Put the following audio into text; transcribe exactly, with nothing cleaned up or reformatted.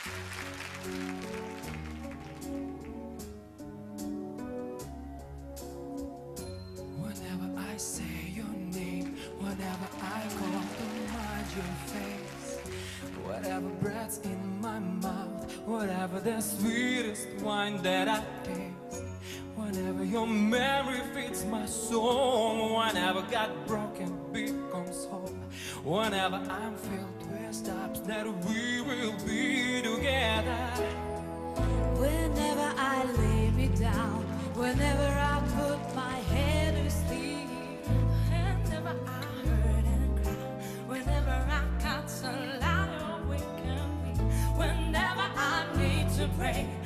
Whenever I say your name, whenever I call to mind your face, whatever breath's in my mouth, whatever the sweetest wine that I taste, whenever your memory feeds my soul, whenever God broken becomes whole, whenever I'm filled with stops that we will be together. Whenever I lay me down, whenever I put my head to sleep, whenever I hurt and cry, whenever I got so loud, awaken me, whenever I need to pray.